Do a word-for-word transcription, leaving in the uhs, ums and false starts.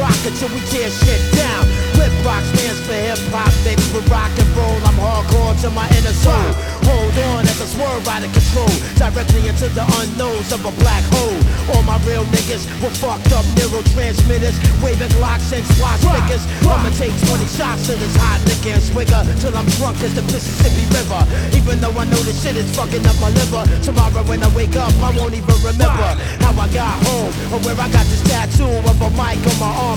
rock until we tear shit down. Flip rock stands for hip hop mixed with rock and roll. I'm hardcore to my inner soul. Hold on as I swerve out of control, directly into the unknowns of a black hole. All my real niggas were fucked up neurotransmitters, waving locks and swastikas. I'ma take twenty shots of this hot liquor and swigger till I'm drunk as the Mississippi River. Even though I know this shit is fucking up my liver, tomorrow when I wake up I won't even remember how I got home or where I got this tattoo of a mic on my arm